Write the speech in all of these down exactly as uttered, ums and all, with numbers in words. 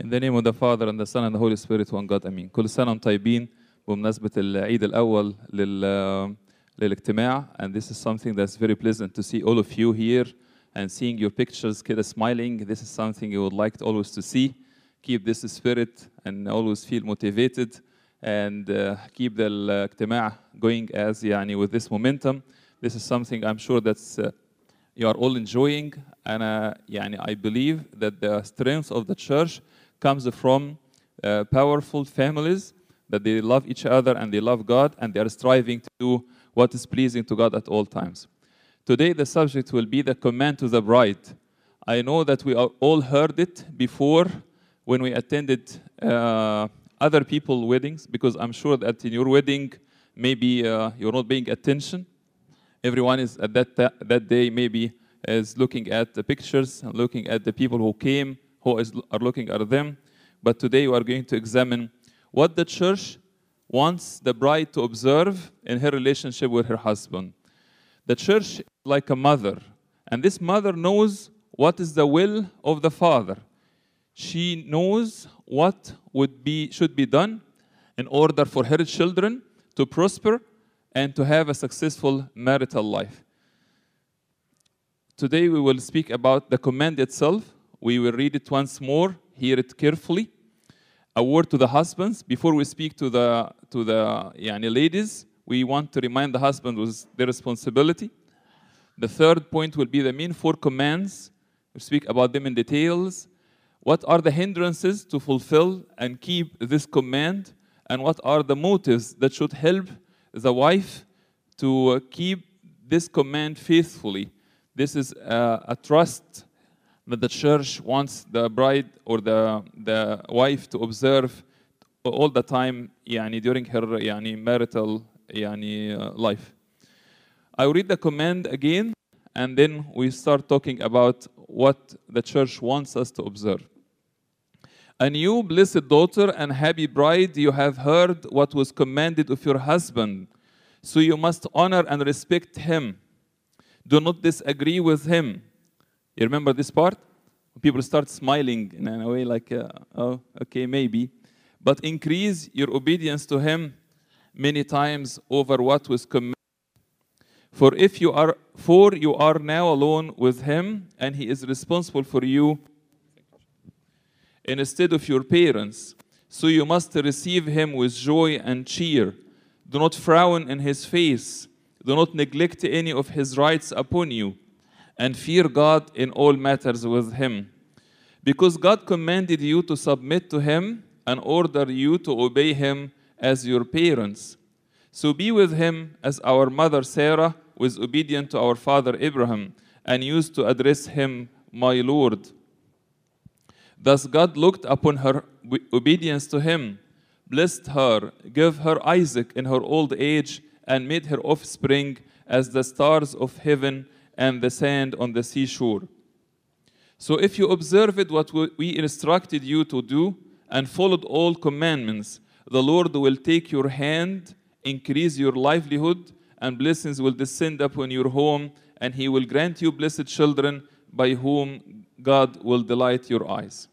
In the name of the Father and the Son and the Holy Spirit, one God, Amen. كل سنة وانتم طيبين بمناسبة العيد الأول لل للاجتماع. And this is something that's very pleasant to see all of you here and seeing your pictures كده smiling. This is something you would like to always to see. Keep this spirit and always feel motivated and uh, keep the الاجتماع going as يعني with this momentum. This is something I'm sure that's uh, you are all enjoying, and uh, يعني I believe that the strength of the church comes from uh, powerful families, that they love each other and they love God and they are striving to do what is pleasing to God at all times. Today the subject will be the command to the bride. I know that we all heard it before when we attended uh, other people's weddings, because I'm sure that in your wedding maybe uh, you're not paying attention. Everyone is at that, that day maybe is looking at the pictures and looking at the people who came, who is, are looking at them. But today we are going to examine what the church wants the bride to observe in her relationship with her husband. The church is like a mother, and this mother knows what is the will of the father. She knows what would be, should be done in order for her children to prosper and to have a successful marital life. Today we will speak about the command itself. We will read it once more, hear it carefully. A word to the husbands. Before we speak to the to the yani, ladies, we want to remind the husband with their responsibility. The third point will be the main four commands. We'll speak about them in details. What are the hindrances to fulfill and keep this command? And what are the motives that should help the wife to keep this command faithfully? This is a, a trust that the church wants the bride or the, the wife to observe all the time يعني, during her يعني, marital يعني, uh, life. I will read the command again, and then we start talking about what the church wants us to observe. And you, blessed daughter and happy bride, you have heard what was commanded of your husband, so you must honor and respect him. Do not disagree with him. You remember this part? People start smiling in a way like, uh, oh, okay, maybe. But increase your obedience to him many times over what was commanded. For if you are, for you are now alone with him, and he is responsible for you instead of your parents. So you must receive him with joy and cheer. Do not frown in his face. Do not neglect any of his rights upon you. And fear God in all matters with him. Because God commanded you to submit to him and order you to obey him as your parents. So be with him as our mother Sarah was obedient to our father Abraham and used to address him, my Lord. Thus God looked upon her obedience to him, blessed her, gave her Isaac in her old age, and made her offspring as the stars of heaven and the sand on the seashore. So if you observed what we instructed you to do and followed all commandments, the Lord will take your hand, increase your livelihood, and blessings will descend upon your home, and he will grant you blessed children by whom God will delight your eyes.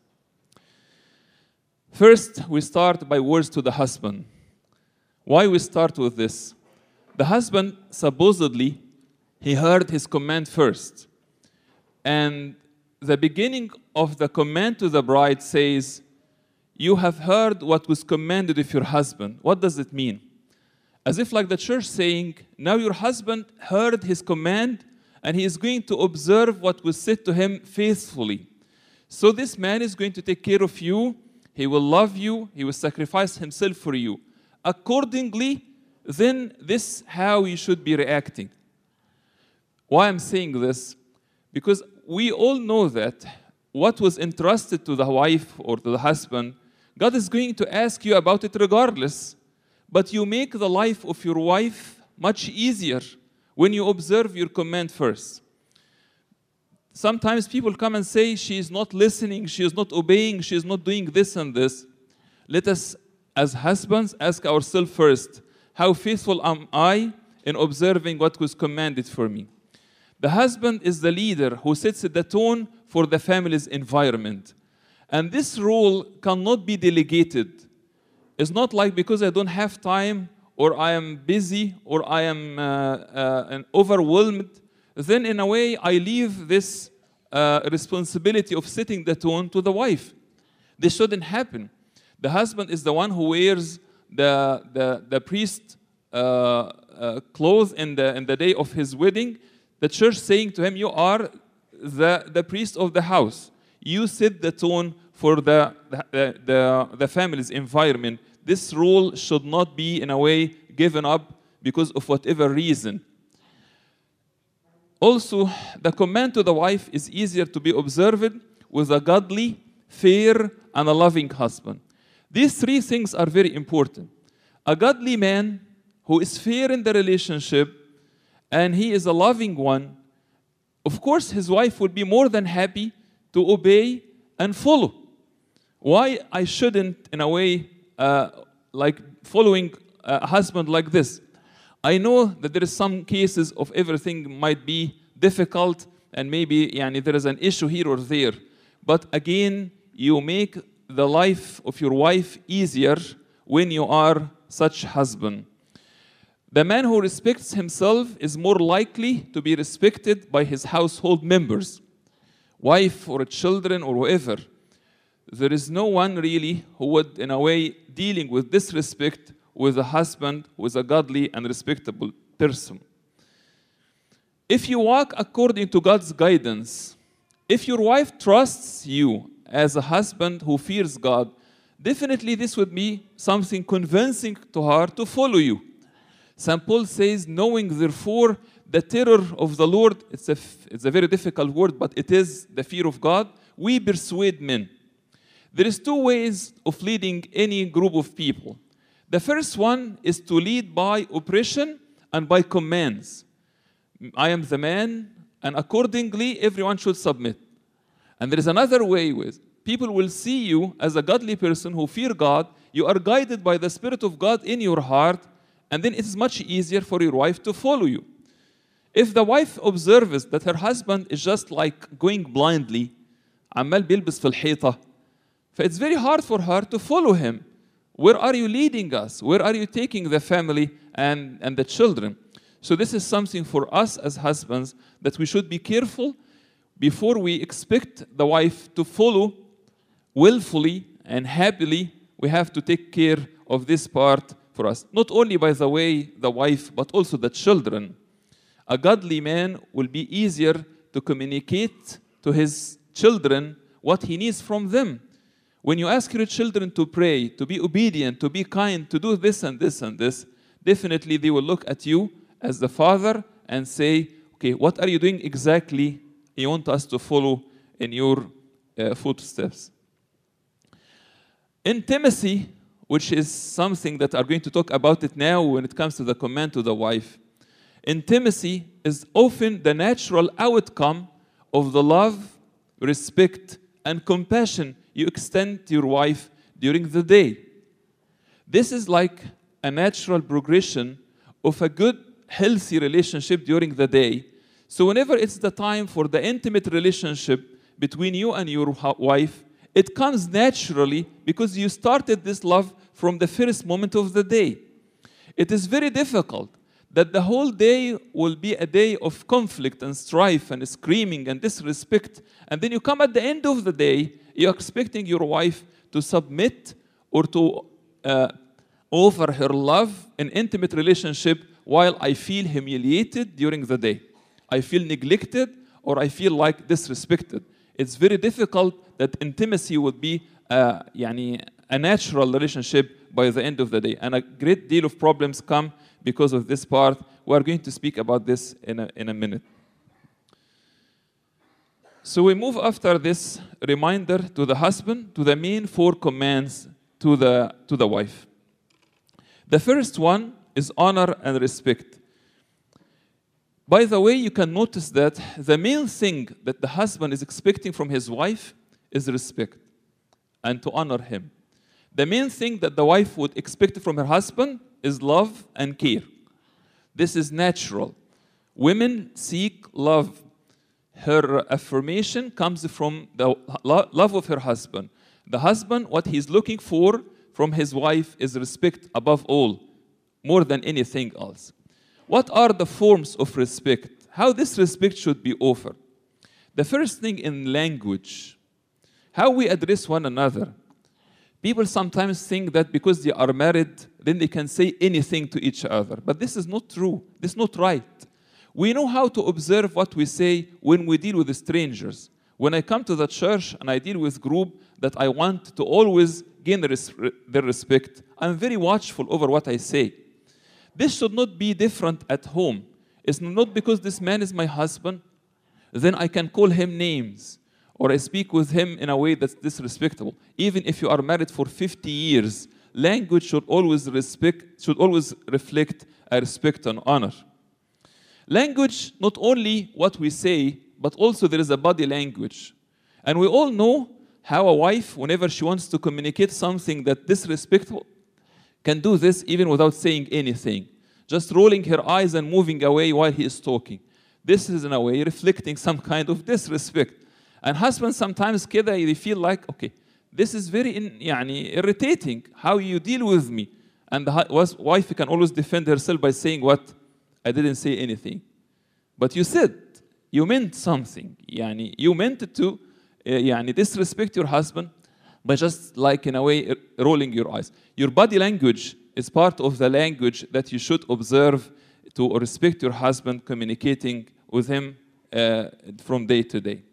First, we start by words to the husband. Why we start with this? The husband, supposedly, he heard his command first. And the beginning of the command to the bride says, you have heard what was commanded of your husband. What does it mean? As if like the church saying, now your husband heard his command and he is going to observe what was said to him faithfully. So this man is going to take care of you. He will love you. He will sacrifice himself for you. Accordingly, then this is how you should be reacting. Why I'm saying this? Because we all know that what was entrusted to the wife or to the husband, God is going to ask you about it regardless. But you make the life of your wife much easier when you observe your command first. Sometimes people come and say, she is not listening, she is not obeying, she is not doing this and this. Let us, as husbands, ask ourselves first, how faithful am I in observing what was commanded for me? The husband is the leader who sets the tone for the family's environment. And this role cannot be delegated. It's not like because I don't have time, or I am busy, or I am uh, uh, overwhelmed, then in a way I leave this uh, responsibility of setting the tone to the wife. This shouldn't happen. The husband is the one who wears the, the, the priest uh, uh, clothes in the, in the day of his wedding. The church saying to him, you are the, the priest of the house. You set the tone for the, the, the, the family's environment. This role should not be, in a way, given up because of whatever reason. Also, the command to the wife is easier to be observed with a godly, fair, and a loving husband. These three things are very important. A godly man who is fair in the relationship and he is a loving one, of course his wife will be more than happy to obey and follow. Why I shouldn't, in a way, uh, like following a husband like this? I know that there is some cases of everything might be difficult and maybe yani, there is an issue here or there. But again, you make the life of your wife easier when you are such husband. The man who respects himself is more likely to be respected by his household members, wife or children or whoever. There is no one really who would, in a way, dealing with disrespect with a husband who is a godly and respectable person. If you walk according to God's guidance, if your wife trusts you as a husband who fears God, definitely this would be something convincing to her to follow you. Saint Paul says, knowing therefore the terror of the Lord, it's a, it's a very difficult word, but it is the fear of God, we persuade men. There is two ways of leading any group of people. The first one is to lead by oppression and by commands. I am the man, and accordingly everyone should submit. And there is another way with people will see you as a godly person who fear God. You are guided by the Spirit of God in your heart, and then it is much easier for your wife to follow you. If the wife observes that her husband is just like going blindly, عمال بيلبس في الحيطة, it's very hard for her to follow him. Where are you leading us? Where are you taking the family and, and the children? So this is something for us as husbands that we should be careful before we expect the wife to follow willfully and happily. We have to take care of this part for us. Not only, by the way, the wife, but also the children. A godly man will be easier to communicate to his children what he needs from them. When you ask your children to pray, to be obedient, to be kind, to do this and this and this, definitely they will look at you as the father and say, okay, what are you doing exactly? You want us to follow in your uh, footsteps. Intimacy, which is something that I'm going to talk about it now when it comes to the command to the wife. Intimacy is often the natural outcome of the love, respect, and compassion you extend to your wife during the day. This is like a natural progression of a good, healthy relationship during the day. So whenever it's the time for the intimate relationship between you and your wife, it comes naturally because you started this love from the first moment of the day. It is very difficult that the whole day will be a day of conflict and strife and screaming and disrespect, and then you come at the end of the day, you're expecting your wife to submit or to uh, offer her love in intimate relationship while I feel humiliated during the day. I feel neglected or I feel like disrespected. It's very difficult that intimacy would be uh, يعني, a natural relationship by the end of the day. And a great deal of problems come because of this part. We are going to speak about this in a, in a minute. So we move after this reminder to the husband, to the main four commands to the, to the wife. The first one is honor and respect. By the way, you can notice that the main thing that the husband is expecting from his wife is respect and to honor him. The main thing that the wife would expect from her husband is love and care. This is natural. Women seek love. Her affirmation comes from the love of her husband. The husband, what he's looking for from his wife is respect above all, more than anything else. What are the forms of respect? How this respect should be offered? The first thing in language, how we address one another. People sometimes think that because they are married, then they can say anything to each other. But this is not true. This is not right. We know how to observe what we say when we deal with the strangers. When I come to the church and I deal with group that I want to always gain their respect, I'm very watchful over what I say. This should not be different at home. It's not because this man is my husband, then I can call him names, or I speak with him in a way that's disrespectful. Even if you are married for fifty years, language should always respect, should always reflect a respect and honor. Language, not only what we say, but also there is a body language. And we all know how a wife, whenever she wants to communicate something that disrespectful, can do this even without saying anything. Just rolling her eyes and moving away while he is talking. This is in a way reflecting some kind of disrespect. And husbands sometimes كده they feel like, okay, this is very in, يعني, irritating how you deal with me. And the wife can always defend herself by saying what? I didn't say anything. But you said, you meant something. يعني, you meant to uh, يعني, disrespect your husband by just like in a way rolling your eyes. Your body language is part of the language that you should observe to respect your husband, communicating with him uh, from day to day.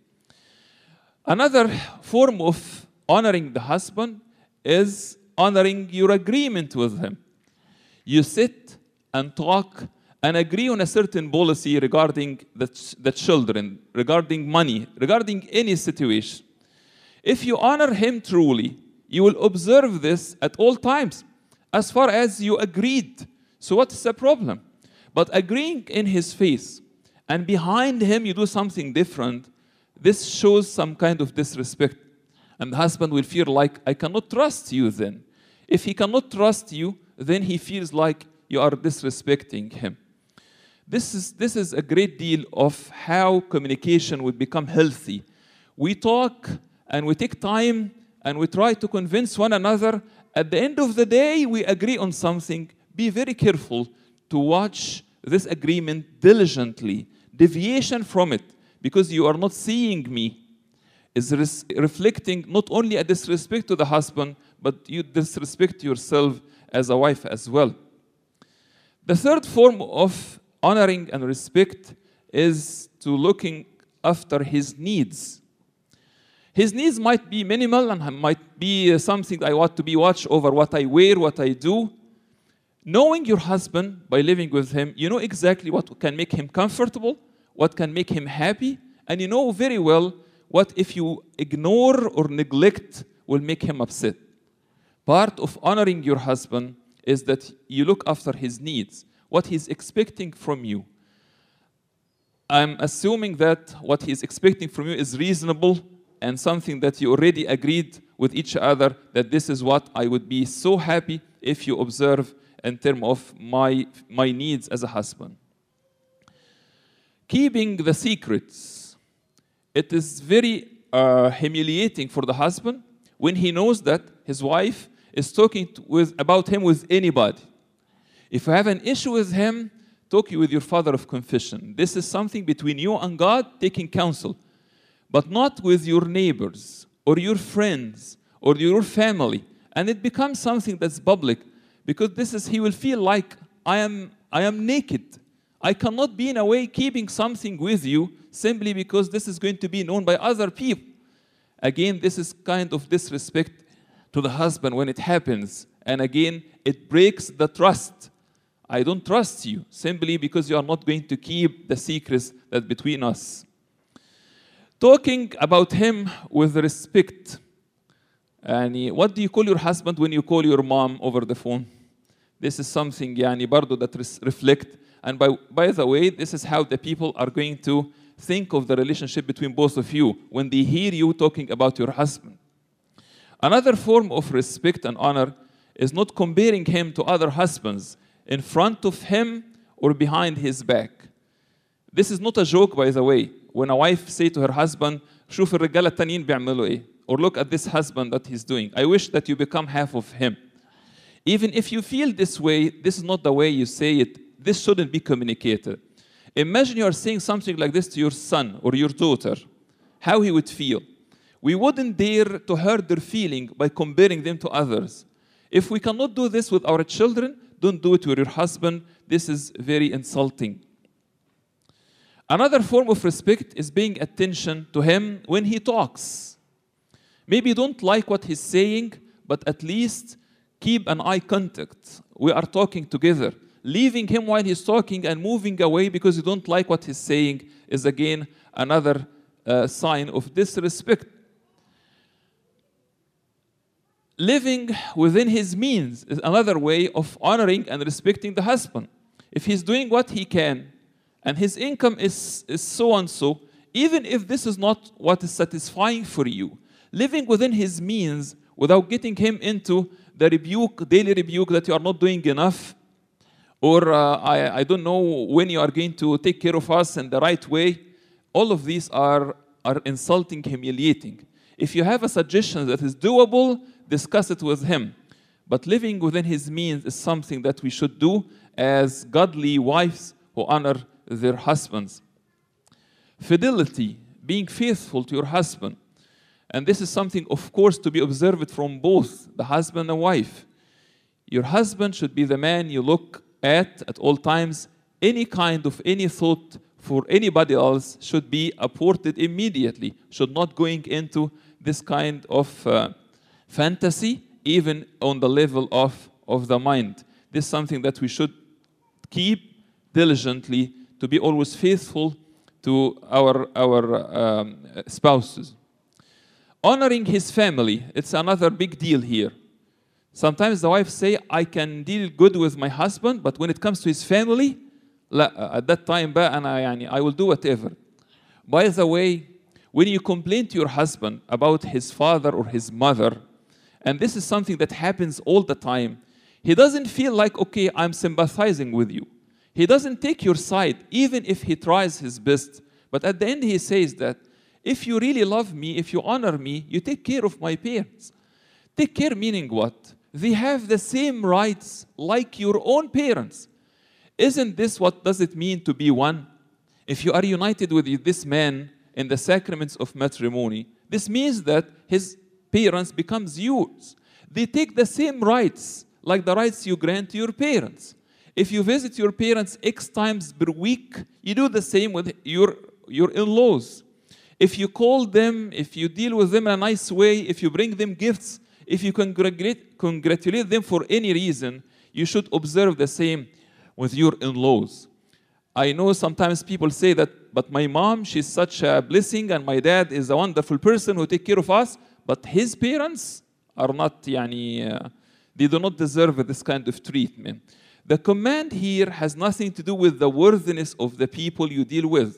Another form of honoring the husband is honoring your agreement with him. You sit and talk and agree on a certain policy regarding the, ch the children, regarding money, regarding any situation. If you honor him truly, you will observe this at all times, as far as you agreed. So what's the problem? But agreeing in his face and behind him you do something different, this shows some kind of disrespect. And the husband will feel like, I cannot trust you then. If he cannot trust you, then he feels like you are disrespecting him. This is, this is a great deal of how communication would become healthy. We talk and we take time and we try to convince one another. At the end of the day, we agree on something. Be very careful to watch this agreement diligently. Deviation from it, because you are not seeing me, is res reflecting not only a disrespect to the husband, but you disrespect yourself as a wife as well. The third form of honoring and respect is to looking after his needs. His needs might be minimal and might be something I want to be watch over what I wear, what I do. Knowing your husband by living with him, you know exactly what can make him comfortable, what can make him happy, and you know very well what if you ignore or neglect will make him upset. Part of honoring your husband is that you look after his needs, what he's expecting from you. I'm assuming that what he's expecting from you is reasonable and something that you already agreed with each other, that this is what I would be so happy if you observe in terms of my, my needs as a husband. Keeping the secrets. It is very uh, humiliating for the husband when he knows that his wife is talking to, with, about him with anybody. If you have an issue with him, talk with your father of confession. This is something between you and God, taking counsel, but not with your neighbors or your friends or your family. And it becomes something that's public, because this is, he will feel like I am, I am naked. I cannot be in a way keeping something with you simply because this is going to be known by other people. Again, this is kind of disrespect to the husband when it happens. And again, it breaks the trust. I don't trust you simply because you are not going to keep the secrets that between us. Talking about him with respect. And what do you call your husband when you call your mom over the phone? This is something يعني برضو that reflect. And by, by the way, this is how the people are going to think of the relationship between both of you when they hear you talking about your husband. Another form of respect and honor is not comparing him to other husbands in front of him or behind his back. This is not a joke, by the way. When a wife say to her husband, شوف الرجالة التانيين بيعملوا إيه, or look at this husband that he's doing. I wish that you become half of him. Even if you feel this way, this is not the way you say it. This shouldn't be communicated. Imagine you are saying something like this to your son or your daughter, how he would feel. We wouldn't dare to hurt their feeling by comparing them to others. If we cannot do this with our children, don't do it with your husband. This is very insulting. Another form of respect is paying attention to him when he talks. Maybe you don't like what he's saying, but at least keep an eye contact. We are talking together. Leaving him while he's talking and moving away because you don't like what he's saying is again another uh, sign of disrespect. Living within his means is another way of honoring and respecting the husband. If he's doing what he can and his income is, is so and so, even if this is not what is satisfying for you, living within his means without getting him into the rebuke, daily rebuke that you are not doing enough, or uh, I, I don't know when you are going to take care of us in the right way, all of these are, are insulting, humiliating. If you have a suggestion that is doable, discuss it with him. But living within his means is something that we should do as godly wives who honor their husbands. Fidelity, being faithful to your husband. And this is something, of course, to be observed from both the husband and wife. Your husband should be the man you look at at all times. Any kind of any thought for anybody else should be aborted immediately, should not going into this kind of uh, fantasy, even on the level of, of the mind. This is something that we should keep diligently, to be always faithful to our, our um, spouses. Honoring his family, it's another big deal here. Sometimes the wife say, I can deal good with my husband, but when it comes to his family, at that time, I will do whatever. By the way, when you complain to your husband about his father or his mother, and this is something that happens all the time, he doesn't feel like, okay, I'm sympathizing with you. He doesn't take your side, even if he tries his best. But at the end, he says that, if you really love me, if you honor me, you take care of my parents. Take care meaning what? They have the same rights like your own parents. Isn't this what does it mean to be one? If you are united with this man in the sacraments of matrimony, this means that his parents becomes yours. They take the same rights like the rights you grant to your parents. If you visit your parents X times per week, you do the same with your, your in-laws. If you call them, if you deal with them in a nice way, if you bring them gifts, if you congratulate, congratulate them for any reason, you should observe the same with your in-laws. I know sometimes people say that, but my mom, she's such a blessing, and my dad is a wonderful person who takes care of us, but his parents are not, yani, uh, they do not deserve this kind of treatment. The command here has nothing to do with the worthiness of the people you deal with.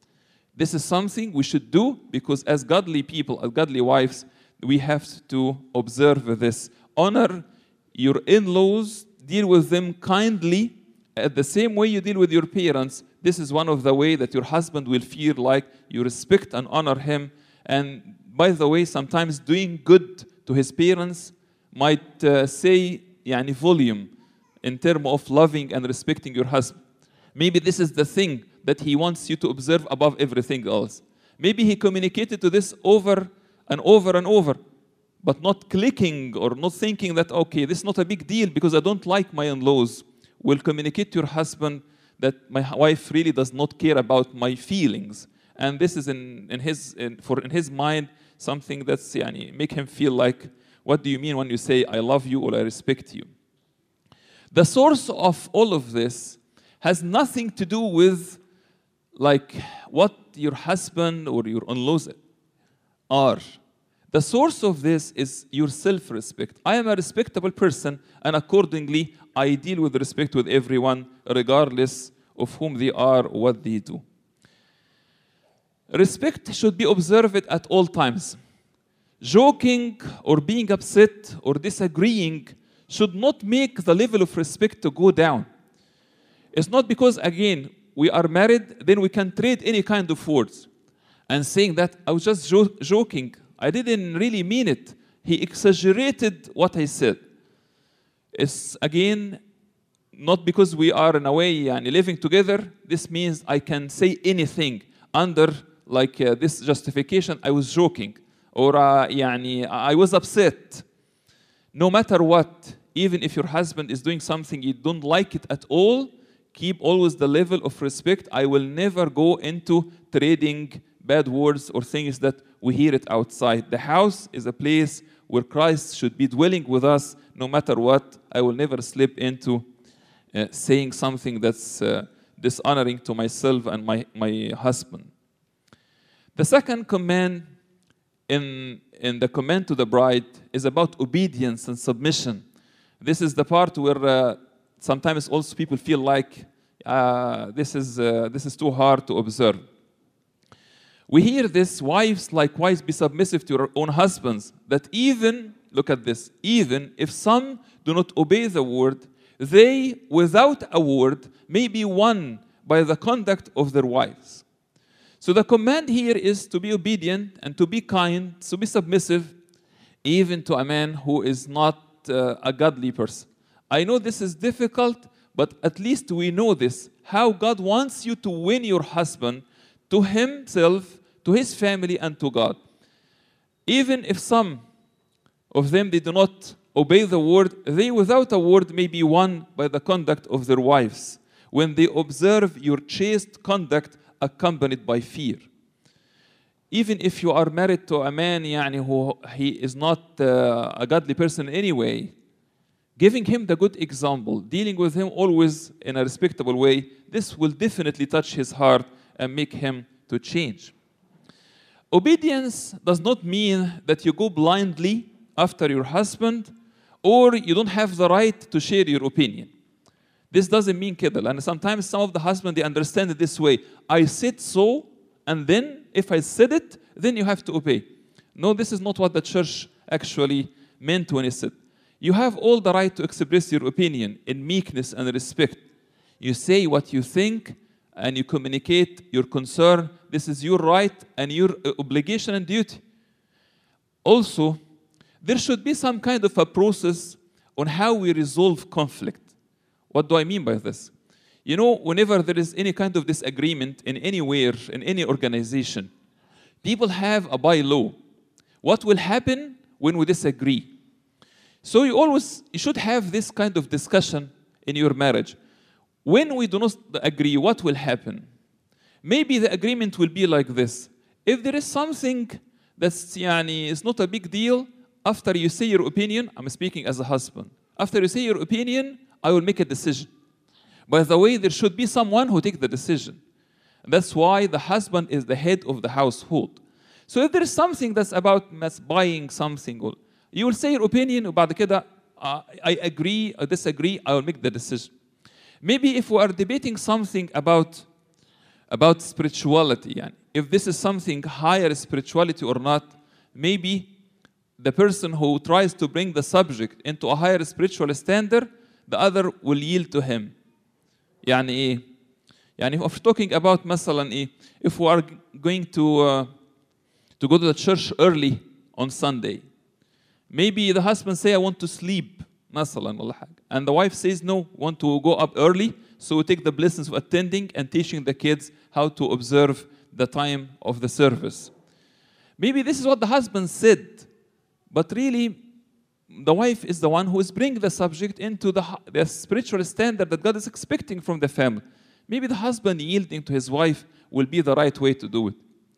This is something we should do because as godly people, as godly wives, we have to observe this. Honor your in-laws, deal with them kindly, at the same way you deal with your parents. This is one of the ways that your husband will feel like you respect and honor him. And by the way, sometimes doing good to his parents might uh, say yani, volume in terms of loving and respecting your husband. Maybe this is the thing that he wants you to observe above everything else. Maybe he communicated to this over and over and over, but not clicking or not thinking that, okay, this is not a big deal because I don't like my in-laws. Will communicate to your husband that my wife really does not care about my feelings. And this is in, in, his, in, for, in his mind something that's yani, make him feel like, what do you mean when you say, I love you or I respect you? The source of all of this has nothing to do with like what your husband or your in-laws are. The source of this is your self-respect. I am a respectable person, and accordingly, I deal with respect with everyone, regardless of whom they are or what they do. Respect should be observed at all times. Joking or being upset or disagreeing should not make the level of respect to go down. It's not because, again, we are married, then we can trade any kind of words. And saying that, I was just jo joking, I didn't really mean it. He exaggerated what I said. It's again, not because we are in a way and living together, this means I can say anything under like uh, this justification, I was joking, or uh, يعني, I was upset. No matter what, even if your husband is doing something you don't like it at all, keep always the level of respect. I will never go into trading bad words or things that we hear it outside. The house is a place where Christ should be dwelling with us no matter what. I will never slip into uh, saying something that's uh, dishonoring to myself and my, my husband. The second command in, in the command to the bride is about obedience and submission. This is the part where uh, sometimes also people feel like uh, this is uh, this is too hard to observe. We hear this, wives likewise be submissive to your own husbands, that even, look at this, even if some do not obey the word, they without a word may be won by the conduct of their wives. So the command here is to be obedient and to be kind, to be submissive, even to a man who is not uh, a godly person. I know this is difficult, but at least we know this, how God wants you to win your husband to himself, to his family, and to God. Even if some of them they do not obey the word, they without a word may be won by the conduct of their wives, when they observe your chaste conduct accompanied by fear. Even if you are married to a man يعني, who he is not uh, a godly person anyway, giving him the good example, dealing with him always in a respectable way, this will definitely touch his heart and make him to change. Obedience does not mean that you go blindly after your husband or you don't have the right to share your opinion. This doesn't mean كده. And sometimes some of the husbands, they understand it this way. I said so, and then if I said it, then you have to obey. No, this is not what the church actually meant when it said. You have all the right to express your opinion in meekness and respect. You say what you think, and you communicate your concern. This is your right and your obligation and duty. Also, there should be some kind of a process on how we resolve conflict. What do I mean by this? You know, whenever there is any kind of disagreement in anywhere, in any organization, people have a bylaw. What will happen when we disagree? So you always you should have this kind of discussion in your marriage. When we do not agree, what will happen? Maybe the agreement will be like this. If there is something that's yani, is not a big deal, after you say your opinion, I'm speaking as a husband, after you say your opinion, I will make a decision. By the way, there should be someone who takes the decision. That's why the husband is the head of the household. So if there is something that's about buying something, you will say your opinion about كده, uh, I agree or disagree, I will make the decision. Maybe if we are debating something about, about spirituality, yani, if this is something higher spirituality or not, maybe the person who tries to bring the subject into a higher spiritual standard, the other will yield to him. يعني إيه؟ يعني if we're talking about مثلا إيه? If we are going to uh, to go to the church early on Sunday, maybe the husband say I want to sleep مثلا ولا حاجة, and the wife says no, want to go up early, so we take the blessings of attending and teaching the kids how to observe the time of the service. Maybe this is what the husband said, but really the wife is the one who is bringing the subject into the, the spiritual standard that God is expecting from the family. Maybe the husband yielding to his wife will be the right way to do it.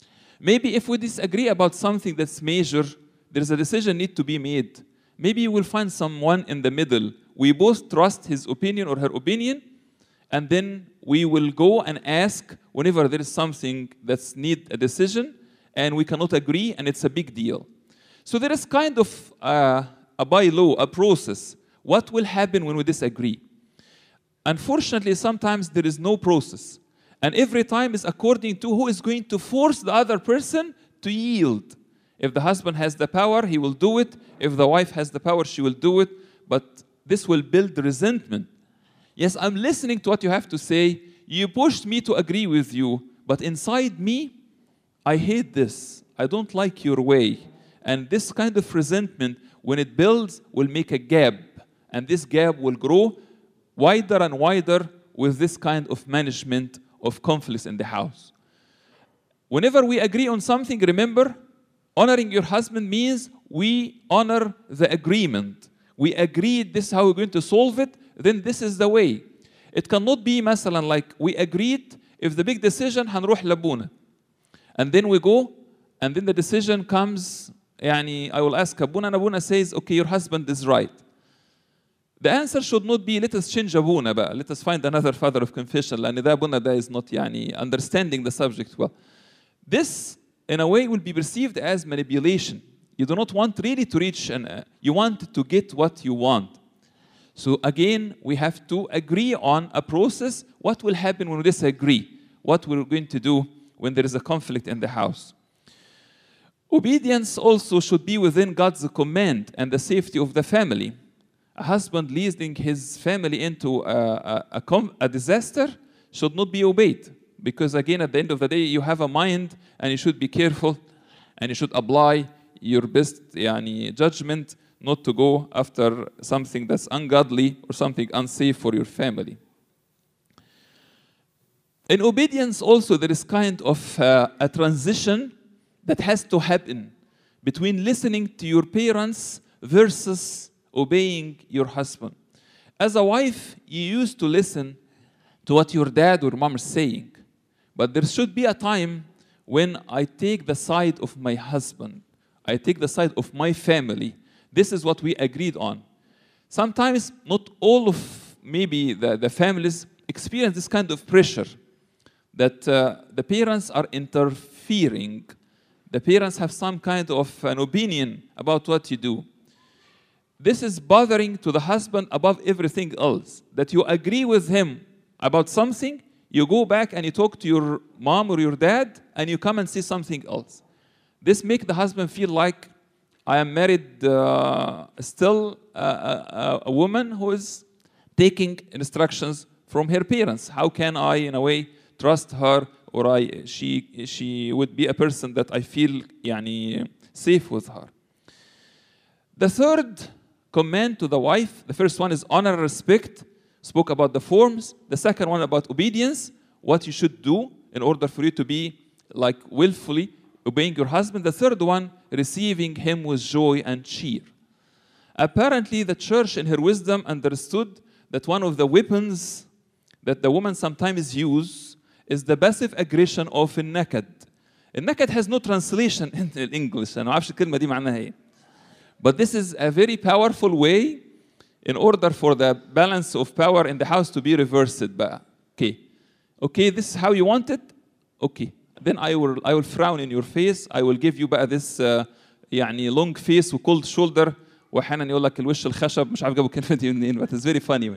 Maybe if we disagree about something that's major, there's a decision need to be made. Maybe you will find someone in the middle. We both trust his opinion or her opinion, and then we will go and ask whenever there is something that's need a decision, and we cannot agree, and it's a big deal. So there is kind of uh, a bylaw, a process. What will happen when we disagree? Unfortunately, sometimes there is no process. And every time is according to who is going to force the other person to yield. If the husband has the power, he will do it. If the wife has the power, she will do it. But this will build resentment. Yes, I'm listening to what you have to say. You pushed me to agree with you. But inside me, I hate this. I don't like your way. And this kind of resentment, when it builds, will make a gap. And this gap will grow wider and wider with this kind of management of conflicts in the house. Whenever we agree on something, remember, honoring your husband means we honor the agreement. We agreed this is how we're going to solve it, then this is the way. It cannot be مثلا like we agreed if the big decision هنروح لابونا. And then we go, and then the decision comes, يعني I will ask Abuna, and Abuna says, okay, your husband is right. The answer should not be, let us change Abuna بقى, let us find another father of confession, لأن ده Abuna ده is not يعني understanding the subject well. This, in a way, will be perceived as manipulation. You do not want really to reach, and uh, you want to get what you want. So again, we have to agree on a process. What will happen when we disagree? What we're going to do when there is a conflict in the house? Obedience also should be within God's command and the safety of the family. A husband leading his family into a, a, a, a disaster should not be obeyed. Because again, at the end of the day, you have a mind and you should be careful and you should apply your best yani, judgment not to go after something that's ungodly or something unsafe for your family. In obedience also, there is kind of uh, a transition that has to happen between listening to your parents versus obeying your husband. As a wife, you used to listen to what your dad or mom is saying. But there should be a time when I take the side of my husband. I take the side of my family. This is what we agreed on. Sometimes not all of maybe the, the families experience this kind of pressure that uh, the parents are interfering. The parents have some kind of an opinion about what you do. This is bothering to the husband above everything else. That you agree with him about something, you go back and you talk to your mom or your dad, and you come and say something else. This makes the husband feel like I am married uh, still uh, a, a woman who is taking instructions from her parents. How can I, in a way, trust her, or I, she, she would be a person that I feel yani, safe with her. The third command to the wife, the first one is honor and respect. Spoke about the forms. The second one about obedience, what you should do in order for you to be like willfully obeying your husband. The third one, receiving him with joy and cheer. Apparently, the church in her wisdom understood that one of the weapons that the woman sometimes use is the passive aggression of النكد. النكد has no translation in English. أنا ما أعرفش الكلمة دي معناها إيه. But this is a very powerful way in order for the balance of power in the house to be reversed بقى. Okay. Okay, this is how you want it? Okay. Then I will, I will frown in your face. I will give you بقى this uh, يعني long face و cold shoulder. وأحيانا يقول لك الوش الخشب مش عارف جابوا الكلمة دي منين, but it's very funny.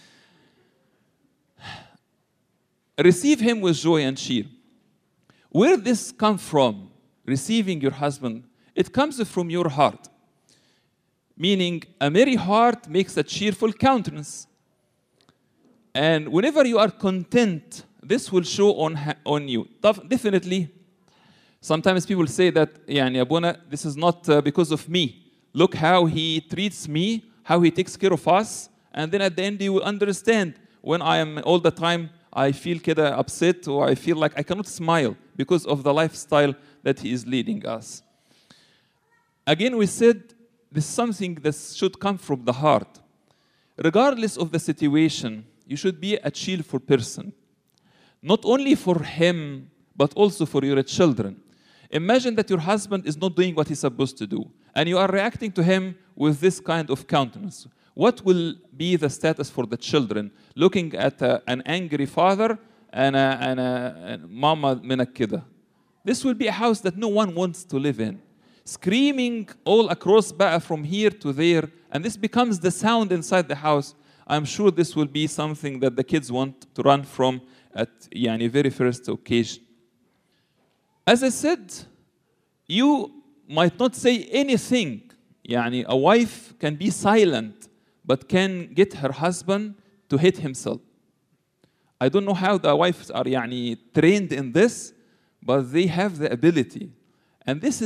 Receive him with joy and cheer. Where this come from? Receiving your husband. It comes from your heart. Meaning, a merry heart makes a cheerful countenance. And whenever you are content, this will show on, on you. Definitely, sometimes people say that, يعني Abuna, this is not uh, because of me. Look how he treats me, how he takes care of us. And then at the end, you will understand when I am all the time, I feel كده upset, or I feel like I cannot smile because of the lifestyle that he is leading us. Again, we said, this is something that should come from the heart. Regardless of the situation, you should be a cheerful person. Not only for him, but also for your children. Imagine that your husband is not doing what he's supposed to do, and you are reacting to him with this kind of countenance. What will be the status for the children? Looking at a, an angry father and a, and a, and mama منكدة. This will be a house that no one wants to live in. Screaming all across بقى from here to there, and this becomes the sound inside the house. I'm sure this will be something that the kids want to run from at يعني very first occasion. As I said, you might not say anything. يعني a wife can be silent, but can get her husband to hate himself. I don't know how the wives are يعني trained in this, but they have the ability. And this is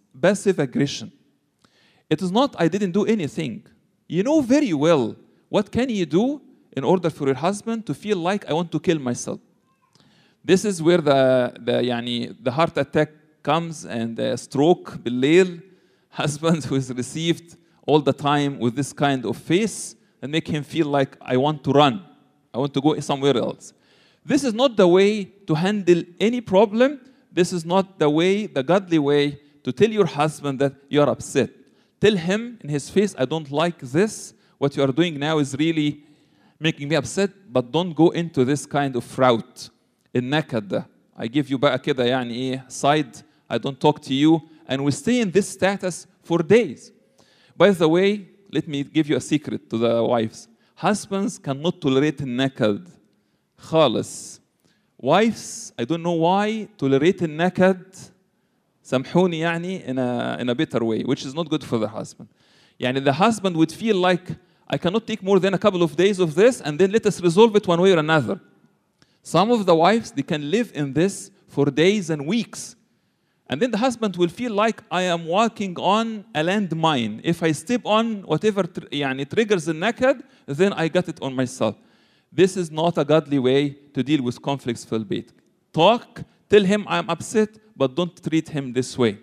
passive aggression. It is not, I didn't do anything. You know very well what can you do in order for your husband to feel like I want to kill myself. This is where the, the, يعني, the heart attack comes and the stroke بالليل. Husbands who is received all the time with this kind of face and make him feel like I want to run. I want to go somewhere else. This is not the way to handle any problem. This is not the way, the godly way, to tell your husband that you are upset. Tell him in his face, I don't like this. What you are doing now is really making me upset, but don't go into this kind of route. النكد ده. I give you بقى كده يعني ايه side. I don't talk to you. And we stay in this status for days. By the way, let me give you a secret to the wives. Husbands cannot tolerate النكد خالص. Wives, I don't know why, tolerate النكد سامحوني يعني in a, in a better way, which is not good for the husband. يعني the husband would feel like I cannot take more than a couple of days of this and then let us resolve it one way or another. Some of the wives, they can live in this for days and weeks. And then the husband will feel like I am walking on a landmine. If I step on whatever يعني triggers the naked, then I got it on myself. This is not a godly way to deal with conflicts في البيت. Talk, tell him I'm upset, but don't treat him this way.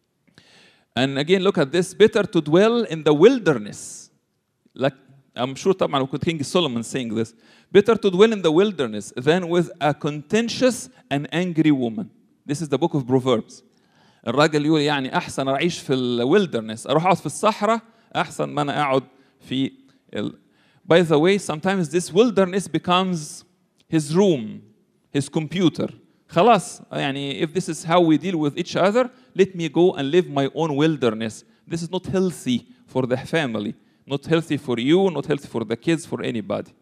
And again, look at this. Better to dwell in the wilderness. Like I'm sure طبعا we could King Solomon saying this. Better to dwell in the wilderness than with a contentious and angry woman. This is the book of Proverbs. الراجل يقول يعني أحسن أعيش في الwilderness. أروح أقعد في الصحراء أحسن ما أنا أقعد في ال... By the way, sometimes this wilderness becomes his room, his computer. خلاص يعني if this is how we deal with each other, let me go and live my own wilderness. This is not healthy for the family, not healthy for you, not healthy for the kids, for anybody.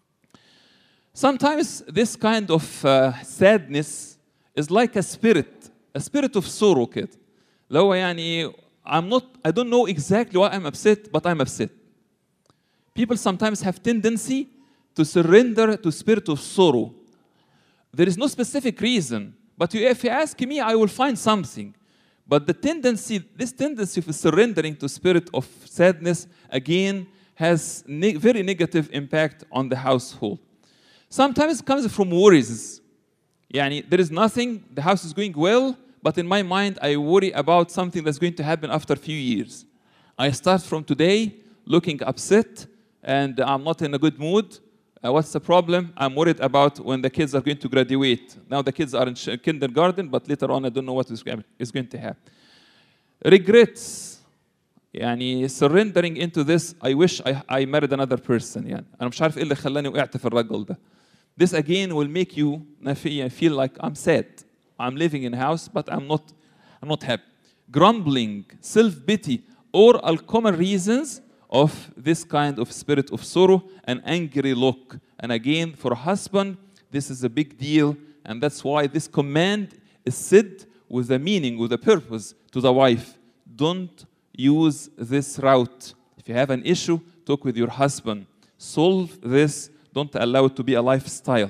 Sometimes this kind of uh, sadness is like a spirit, a spirit of sorrow كده. لو يعني I'm not, I don't know exactly why I'm upset, but I'm upset. People sometimes have tendency to surrender to spirit of sorrow. There is no specific reason, but you, if you ask me, I will find something. But the tendency, this tendency of surrendering to spirit of sadness, again, has ne- very negative impact on the household. Sometimes it comes from worries. يعني, there is nothing, the house is going well, but in my mind, I worry about something that's going to happen after a few years. I start from today looking upset, and I'm not in a good mood. Uh, what's the problem? I'm worried about when the kids are going to graduate. Now the kids are in kindergarten, but later on I don't know what is going to happen. Regrets. يعني surrendering into this, I wish I, I married another person. يعني أنا مش عارف إيه اللي خلاني وقعت في الرجل ده. This again will make you feel like I'm sad. I'm living in a house, but I'm not, I'm not happy. Grumbling, self-pity, or all common reasons of this kind of spirit of sorrow, an angry look. And again, for a husband, this is a big deal, and that's why this command is said with a meaning, with a purpose to the wife. Don't use this route. If you have an issue, talk with your husband. Solve this. Don't allow it to be a lifestyle.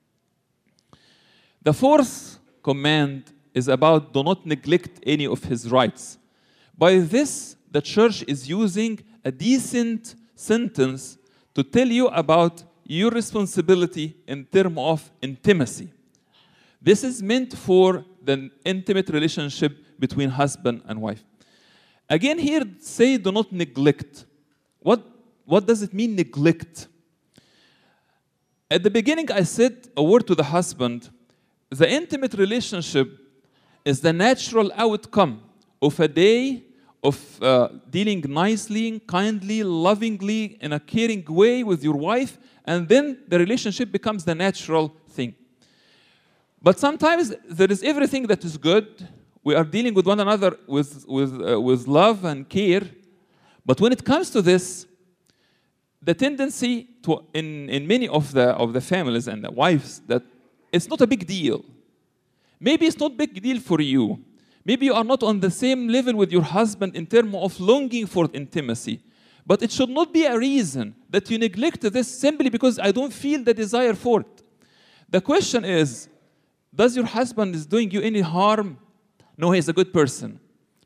The fourth command is about do not neglect any of his rights. By this, the church is using a decent sentence to tell you about your responsibility in terms of intimacy. This is meant for the intimate relationship between husband and wife. Again, here say do not neglect. What, what does it mean, neglect? At the beginning, I said a word to the husband. The intimate relationship is the natural outcome of a day of uh, dealing nicely, kindly, lovingly, in a caring way with your wife, and then the relationship becomes the natural thing. But sometimes there is everything that is good. We are dealing with one another with, with, uh, with love and care. But when it comes to this, the tendency to, in, in many of the, of the families and the wives, that it's not a big deal. Maybe it's not a big deal for you. Maybe you are not on the same level with your husband in terms of longing for intimacy. But it should not be a reason that you neglect this simply because I don't feel the desire for it. The question is, does your husband is doing you any harm? No, he's a good person.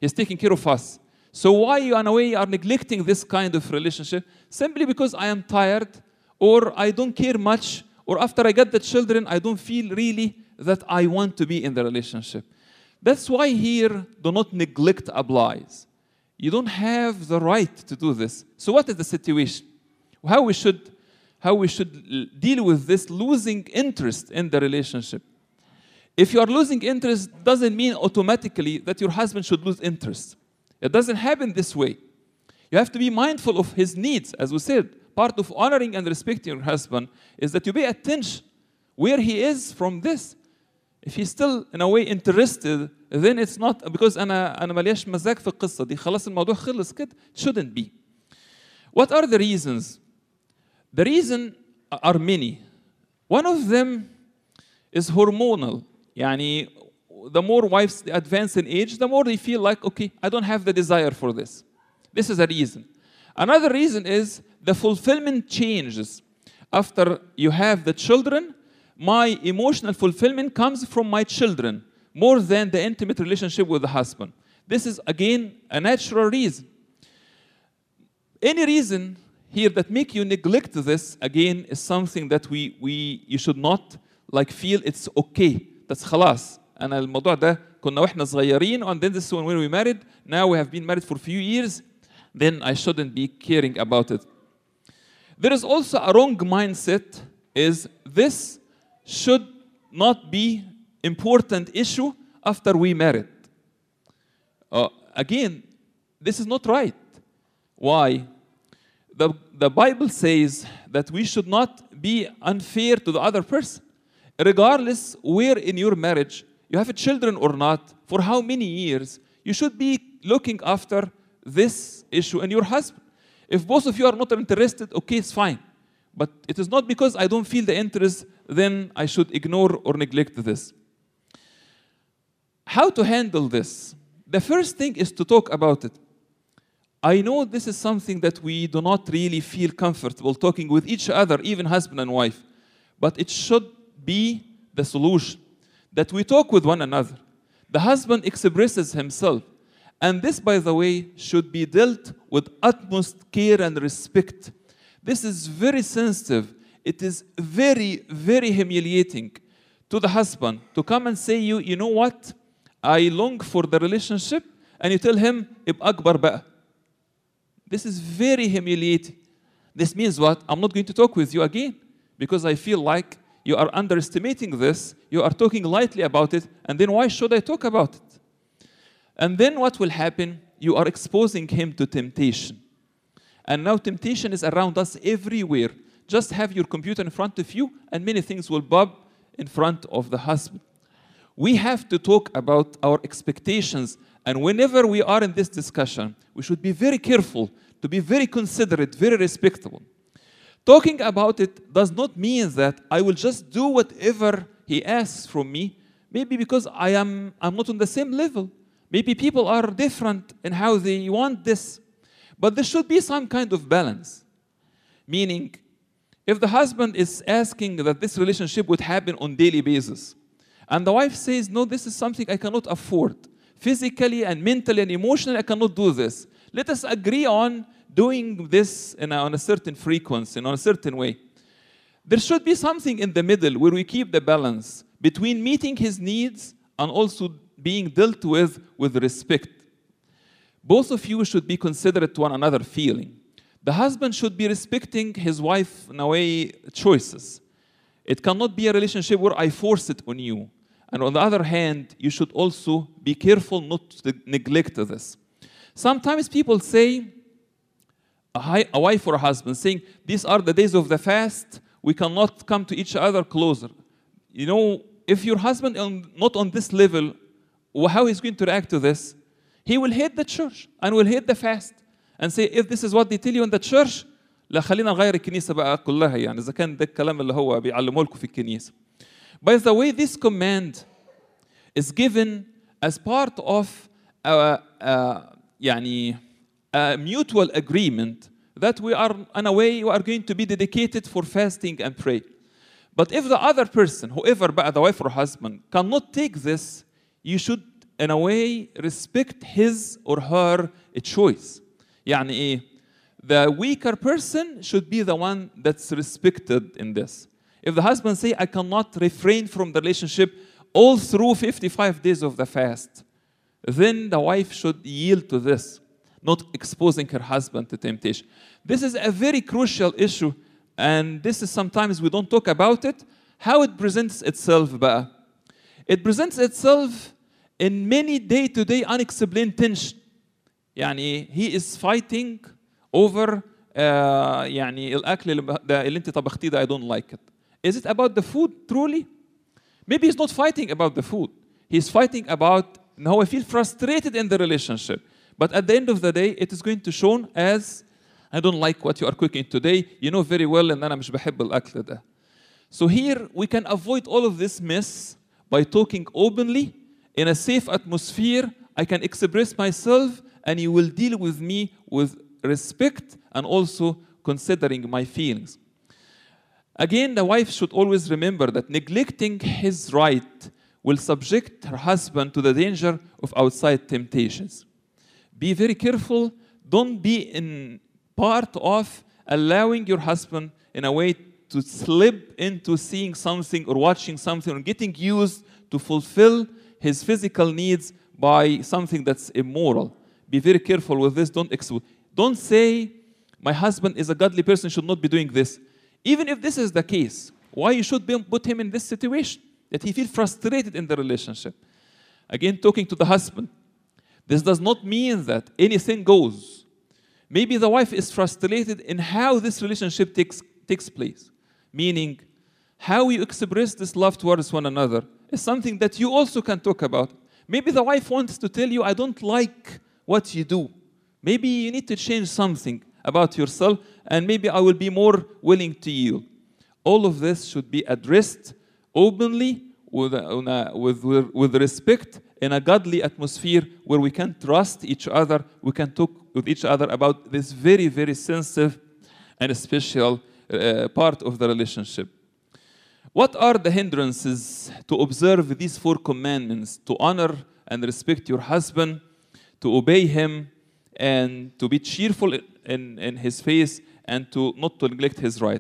He's taking care of us. So why you in a way are neglecting this kind of relationship? Simply because I am tired, or I don't care much, or after I get the children, I don't feel really that I want to be in the relationship. That's why here, do not neglect applies. You don't have the right to do this. So what is the situation? How we should, how we should deal with this losing interest in the relationship? If you are losing interest, doesn't mean automatically that your husband should lose interest. It doesn't happen this way. You have to be mindful of his needs. As we said, part of honoring and respecting your husband is that you pay attention where he is from this. If he's still in a way interested, then it's not because أنا أنا ملياش مزاج في القصة دي خلاص الموضوع خلص كده. It shouldn't be. What are the reasons? The reason are many. One of them is hormonal. يعني the more wives advance in age, the more they feel like, okay, I don't have the desire for this. This is a reason. Another reason is the fulfillment changes. After you have the children, my emotional fulfillment comes from my children more than the intimate relationship with the husband. This is, again, a natural reason. Any reason here that make you neglect this, again, is something that we, we you should not like feel it's okay. That's خلاص. أنا الموضوع ده كنا وإحنا صغيرين, and then this is when we married. Now we have been married for a few years. Then I shouldn't be caring about it. There is also a wrong mindset, is this should not be important issue after we married. Uh, again, this is not right. Why? The, the Bible says that we should not be unfair to the other person. Regardless where in your marriage, you have children or not, for how many years, you should be looking after this issue and your husband. If both of you are not interested, okay, it's fine. But it is not because I don't feel the interest, then I should ignore or neglect this. How to handle this? The first thing is to talk about it. I know this is something that we do not really feel comfortable talking with each other, even husband and wife. But it should be the solution, that we talk with one another. The husband expresses himself. And this, by the way, should be dealt with utmost care and respect. This is very sensitive. It is very, very humiliating to the husband to come and say, you, you know what? I long for the relationship, and you tell him, ابقى أكبر بقى. This is very humiliating. This means what? I'm not going to talk with you again because I feel like you are underestimating this, you are talking lightly about it, and then why should I talk about it? And then what will happen? You are exposing him to temptation. And now temptation is around us everywhere. Just have your computer in front of you, and many things will bob in front of the husband. We have to talk about our expectations, and whenever we are in this discussion, we should be very careful, to be very considerate, very respectable. Talking about it does not mean that I will just do whatever he asks from me, maybe because I am I'm not on the same level. Maybe people are different in how they want this. But there should be some kind of balance. Meaning, if the husband is asking that this relationship would happen on a daily basis, and the wife says, no, this is something I cannot afford. Physically and mentally and emotionally, I cannot do this. Let us agree on doing this in a, on a certain frequency, in a certain way. There should be something in the middle where we keep the balance between meeting his needs and also being dealt with with respect. Both of you should be considerate to one another feeling. The husband should be respecting his wife in a way choices. It cannot be a relationship where I force it on you. And on the other hand, you should also be careful not to neglect this. Sometimes people say, a wife or a husband saying, these are the days of the fast, we cannot come to each other closer. You know, if your husband is not on this level, how he's going to react to this? He will hate the church and will hate the fast and say, if this is what they tell you in the church, لا خلينا نغير الكنيسة بقى كلها يعني إذا كان ده الكلام اللي هو بيعلمه لكم في الكنيسة. By the way, this command is given as part of a, a, يعني, a mutual agreement that we are, in a way, we are going to be dedicated for fasting and pray. But if the other person, whoever بقى the wife or husband, cannot take this, you should in a way, respect his or her choice. يعني إيه? The weaker person should be the one that's respected in this. If the husband say, I cannot refrain from the relationship all through fifty-five days of the fast, then the wife should yield to this, not exposing her husband to temptation. This is a very crucial issue, and this is sometimes we don't talk about it. How it presents itself بقى? It presents itself in many day-to-day unexplained tension. يعني he is fighting over uh, يعني الأكل اللي, اللي أنت طبختيه ده I don't like it. Is it about the food truly? Maybe he's not fighting about the food. He's fighting about إن هو feel frustrated in the relationship. But at the end of the day, it is going to show as I don't like what you are cooking today. You know very well إن أنا مش بحب الأكل ده. So here we can avoid all of this mess by talking openly in a safe atmosphere. I can express myself and you will deal with me with respect and also considering my feelings. Again, the wife should always remember that neglecting his right will subject her husband to the danger of outside temptations. Be very careful. Don't be in part of allowing your husband in a way to slip into seeing something or watching something or getting used to fulfill his physical needs by something that's immoral. Be very careful with this. Don't ex- don't say, my husband is a godly person, should not be doing this. Even if this is the case, why you should be, put him in this situation? That he feels frustrated in the relationship. Again, talking to the husband. This does not mean that anything goes. Maybe the wife is frustrated in how this relationship takes, takes place. Meaning, how you express this love towards one another is something that you also can talk about. Maybe the wife wants to tell you, I don't like what you do. Maybe you need to change something about yourself, and maybe I will be more willing to yield. All of this should be addressed openly with, uh, with, with respect in a godly atmosphere where we can trust each other, we can talk with each other about this very, very sensitive and special uh, part of the relationship. What are the hindrances to observe these four commandments, to honor and respect your husband, to obey him, and to be cheerful in, in his face, and to not to neglect his right?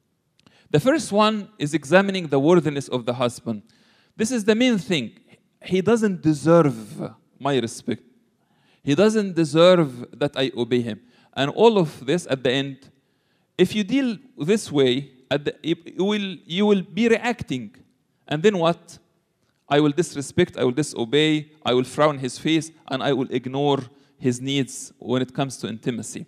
The first one is examining the worthiness of the husband. This is the main thing. He doesn't deserve my respect. He doesn't deserve that I obey him. And all of this at the end, if you deal this way, at the, you, will, you will be reacting. And then what? I will disrespect, I will disobey, I will frown his face, and I will ignore his needs when it comes to intimacy.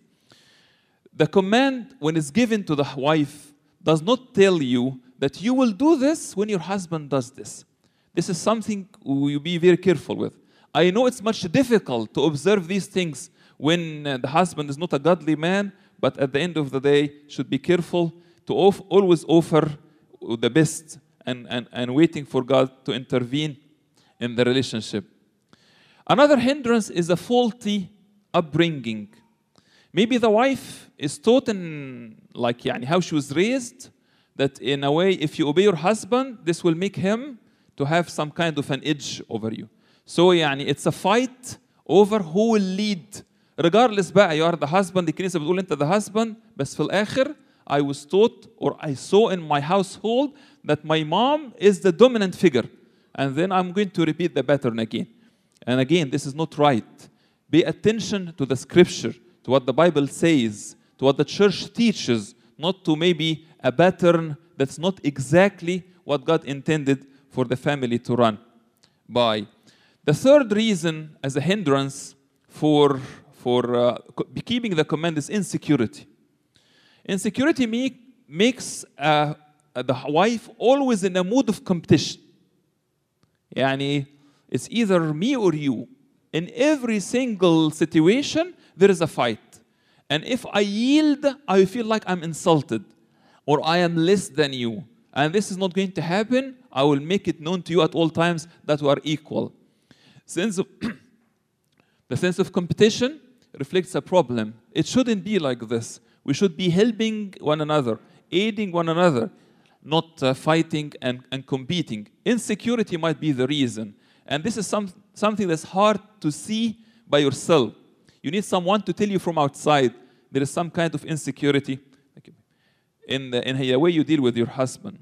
The command, when it's given to the wife, does not tell you that you will do this when your husband does this. This is something you be very careful with. I know it's much difficult to observe these things when uh, the husband is not a godly man, but at the end of the day, should be careful to off, always offer the best and, and, and waiting for God to intervene in the relationship. Another hindrance is a faulty upbringing. Maybe the wife is taught in like يعني, how she was raised, that in a way, if you obey your husband, this will make him to have some kind of an edge over you. So يعني, it's a fight over who will lead. Regardless بقى, you are the husband, الكنيسة بتقول أنت the husband, بس في الآخر I was taught or I saw in my household that my mom is the dominant figure. And then I'm going to repeat the pattern again. And again, this is not right. Pay attention to the scripture, to what the Bible says, to what the church teaches, not to maybe a pattern that's not exactly what God intended for the family to run by. The third reason as a hindrance for, for uh, keeping the command is insecurity. Insecurity make, makes uh, the wife always in a mood of competition. يعني, it's either me or you. In every single situation, there is a fight. And if I yield, I feel like I'm insulted or I am less than you. And this is not going to happen. I will make it known to you at all times that we are equal. Sense of the sense of competition reflects a problem. It shouldn't be like this. We should be helping one another, aiding one another, not uh, fighting and, and competing. Insecurity might be the reason. And this is some, something that's hard to see by yourself. You need someone to tell you from outside there is some kind of insecurity in the, in the way you deal with your husband.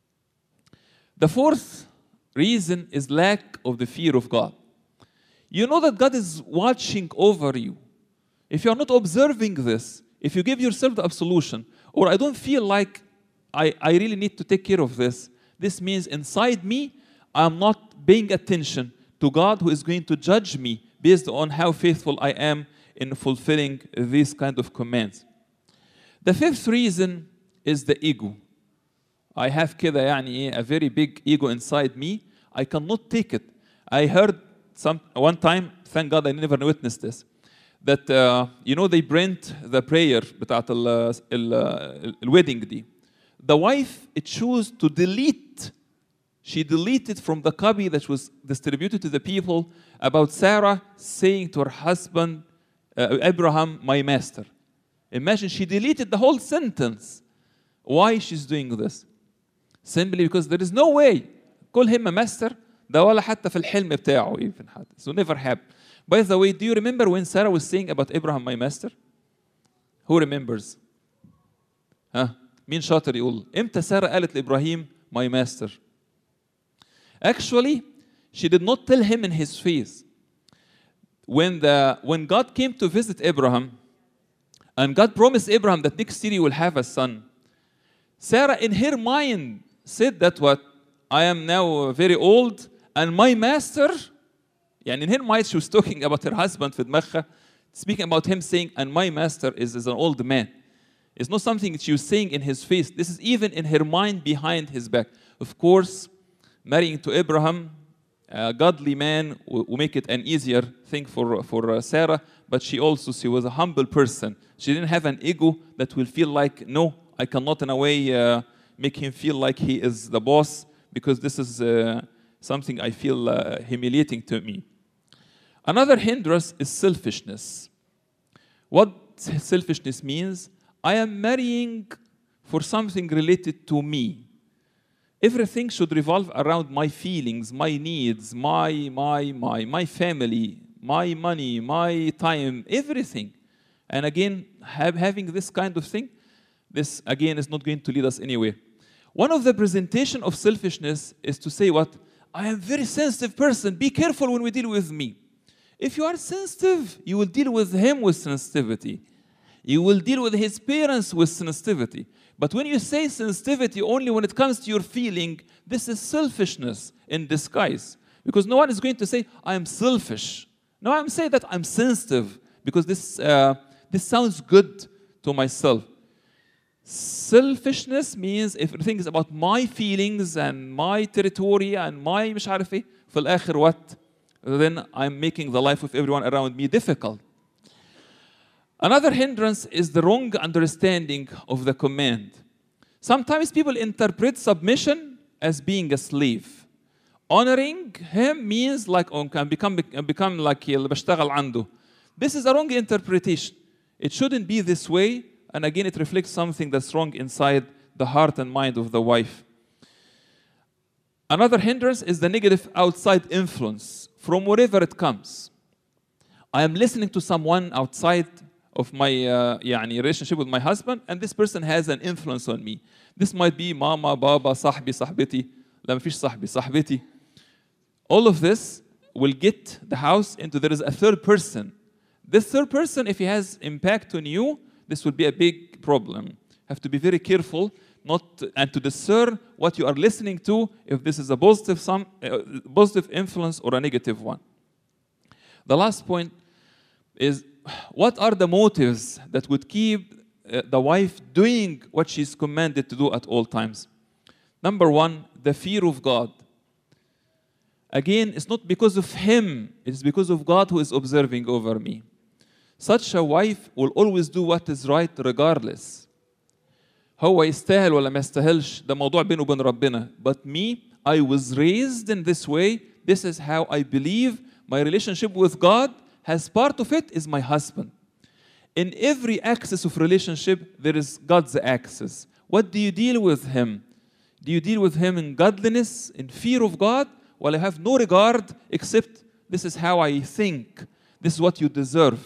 The fourth reason is lack of the fear of God. You know that God is watching over you. If you are not observing this, if you give yourself the absolution, or I don't feel like I, I really need to take care of this, this means inside me, I'm not paying attention to God who is going to judge me based on how faithful I am in fulfilling these kind of commands. The fifth reason is the ego. I have كده يعني a very big ego inside me. I cannot take it. I heard some one time, thank God I never witnessed this, that uh, you know they print the prayer بتاعت ال ال الwedding دي. The wife it chose to delete. She deleted from the copy that was distributed to the people about Sarah saying to her husband, uh, Abraham, my master. Imagine she deleted the whole sentence. Why she's doing this? Simply because there is no way. Call him a master. ده ولا حتى في الحلم بتاعه even حتى. So never happened. By the way, do you remember when Sarah was saying about Abraham, my master? Who remembers? ها؟ مين شاطر يقول؟ إمتى سارة قالت لإبراهيم my master? Actually, she did not tell him in his face. When the when God came to visit Abraham, and God promised Abraham that next year he will have a son, Sarah in her mind said that what? I am now very old, and my master, يعني in her mind she was talking about her husband في دماغها, speaking about him saying, and my master is, is an old man. It's not something that she was saying in his face. This is even in her mind behind his back. Of course, marrying to Abraham, a godly man, will, will make it an easier thing for, for uh, Sarah, but she also, she was a humble person. She didn't have an ego that will feel like, no, I cannot in a way uh, make him feel like he is the boss, because this is uh, something I feel uh, humiliating to me. Another hindrance is selfishness. What selfishness means? I am marrying for something related to me. Everything should revolve around my feelings, my needs, my, my, my, my family, my money, my time, everything. And again, have, having this kind of thing, this again is not going to lead us anywhere. One of the presentation of selfishness is to say what? I am a very sensitive person. Be careful when we deal with me. If you are sensitive, you will deal with him with sensitivity. You will deal with his parents with sensitivity. But when you say sensitivity only when it comes to your feeling, this is selfishness in disguise. Because no one is going to say, I am selfish. No, I'm saying that I'm sensitive because this, uh, this sounds good to myself. Selfishness means if everything is about my feelings and my territory and my مش عارف ايه, في الآخر what? Then I'm making the life of everyone around me difficult. Another hindrance is the wrong understanding of the command. Sometimes people interpret submission as being a slave. Honoring him means like oh, can become become like اللي بشتغل عنده. This is a wrong interpretation. It shouldn't be this way, and again it reflects something that's wrong inside the heart and mind of the wife. Another hindrance is the negative outside influence from wherever it comes. I am listening to someone outside of my uh, يعني relationship with my husband, and this person has an influence on me. This might be mama, baba, صاحبي, صاحبتي. لا مفيش صاحبي, صاحبتي. All of this will get the house into there is a third person. This third person, if he has impact on you, this will be a big problem. Have to be very careful not to, and to discern what you are listening to, if this is a positive, some, uh, positive influence or a negative one. The last point is, what are the motives that would keep uh, the wife doing what she's commanded to do at all times? Number one, the fear of God. Again, it's not because of him, it's because of God who is observing over me. Such a wife will always do what is right regardless. هو يستاهل ولا ما يستاهلش ده موضوع بينه وبين ربنا. But me, I was raised in this way. This is how I believe my relationship with God has part of it is my husband. In every axis of relationship, there is God's axis. What do you deal with him? Do you deal with him in godliness, in fear of God, while you have no regard except This is how I think. This is what you deserve.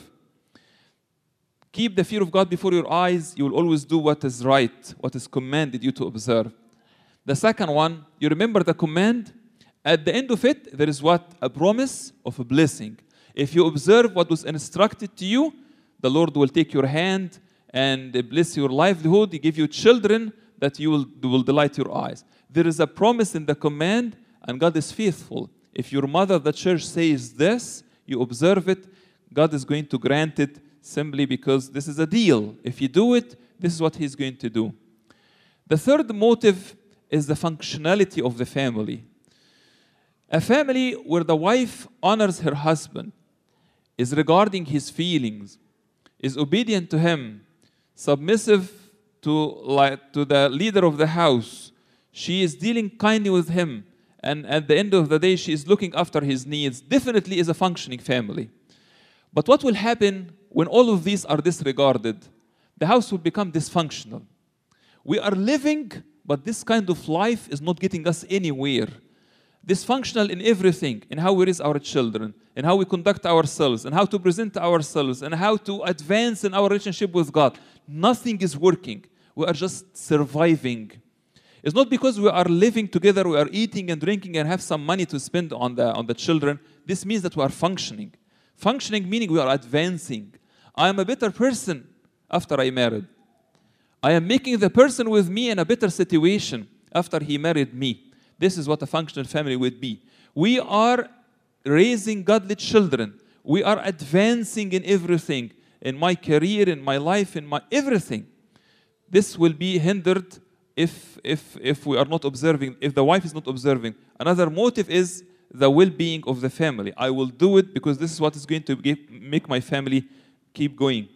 Keep the fear of God before your eyes. You will always do what is right, what is commanded you to observe. The second one, you remember the command. At the end of it, there is what? A promise of a blessing. If you observe what was instructed to you, the Lord will take your hand and bless your livelihood. He give you children that you will, will delight your eyes. There is a promise in the command, and God is faithful. If your mother, the church, says this, you observe it, God is going to grant it simply because this is a deal. If you do it, this is what He's going to do. The third motive is the functionality of the family. A family where the wife honors her husband, is regarding his feelings, is obedient to him, submissive to, like, to the leader of the house. She is dealing kindly with him, and at the end of the day, she is looking after his needs. Definitely is a functioning family. But what will happen when all of these are disregarded? The house will become dysfunctional. We are living, but this kind of life is not getting us anywhere. Dysfunctional in everything, in how we raise our children, in how we conduct ourselves, and how to present ourselves, and how to advance in our relationship with God. Nothing is working. We are just surviving. It's not because we are living together, we are eating and drinking and have some money to spend on the, on the children. This means that we are functioning. Functioning meaning we are advancing. I am a better person after I married. I am making the person with me in a better situation after he married me. This is what a functional family would be. We are raising godly children. We are advancing in everything. In my career, in my life, in my everything. This will be hindered if, if, if we are not observing, if the wife is not observing. Another motive is the well-being of the family. I will do it because this is what is going to give, make my family keep going.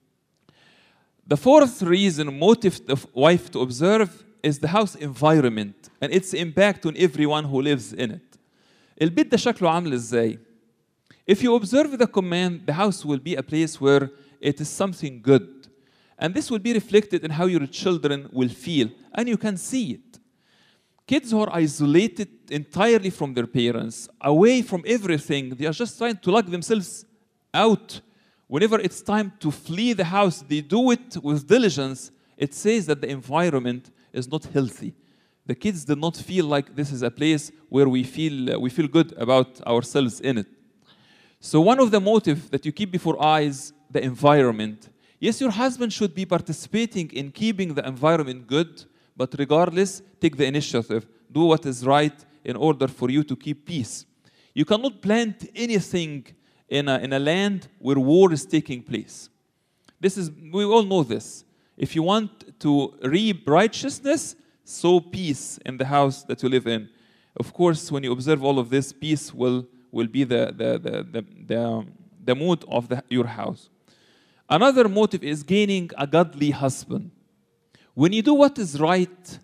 The fourth reason, motive of wife to observe, is the house environment and its impact on everyone who lives in it. البيت ده شكله عامل ازاي? If you observe the command, the house will be a place where it is something good. And this will be reflected in how your children will feel. And you can see it. Kids who are isolated entirely from their parents, away from everything, they are just trying to lock themselves out. Whenever it's time to flee the house, they do it with diligence. It says that the environment is not healthy. The kids do not feel like this is a place where we feel, uh, we feel good about ourselves in it. So one of the motives that you keep before eyes, the environment. Yes, your husband should be participating in keeping the environment good, but regardless, take the initiative. Do what is right in order for you to keep peace. You cannot plant anything in a, in a land where war is taking place. This is, we all know this. If you want to reap righteousness, sow peace in the house that you live in. Of course, when you observe all of this, peace will, will be the, the, the, the, the, the mood of the, your house. Another motive is gaining a godly husband. When you do what is right,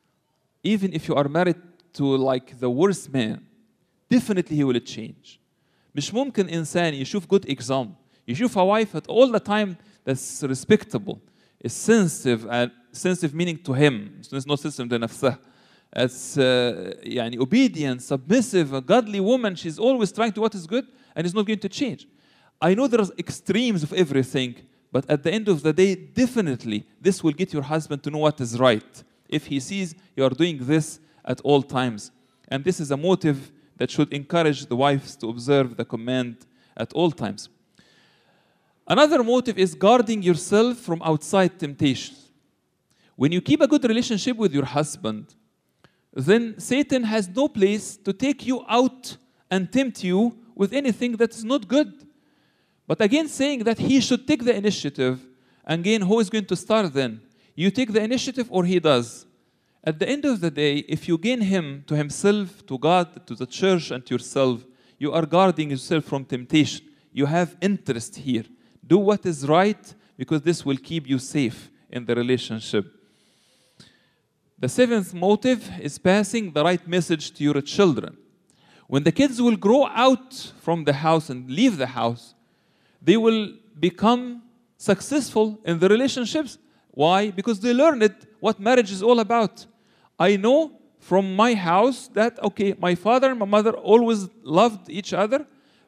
even if you are married to like the worst man, definitely he will change. مش ممكن إنسان يشوف good example. يشوف a wife at all the time that's respectable. Is sensitive, and sensitive meaning to him. It's not sensitive to نفسها. It's uh, يعني obedient, submissive, a godly woman. She's always trying to what is good, and it's not going to change. I know there's extremes of everything, but at the end of the day, definitely this will get your husband to know what is right. If he sees you are doing this at all times, and this is a motive that should encourage the wives to observe the command at all times. Another motive is guarding yourself from outside temptations. When you keep a good relationship with your husband, then Satan has no place to take you out and tempt you with anything that is not good. But again, saying that he should take the initiative, again, who is going to start then? You take the initiative or he does? At the end of the day, if you gain him to himself, to God, to the church, and to yourself, you are guarding yourself from temptation. You have interest here. Do what is right, because this will keep you safe in the relationship. The seventh motive is passing the right message to your children. When the kids will grow out from the house and leave the house, they will become successful in the relationships. Why? Because they learned what marriage is all about. I know from my house that, okay, my father and my mother always loved each other,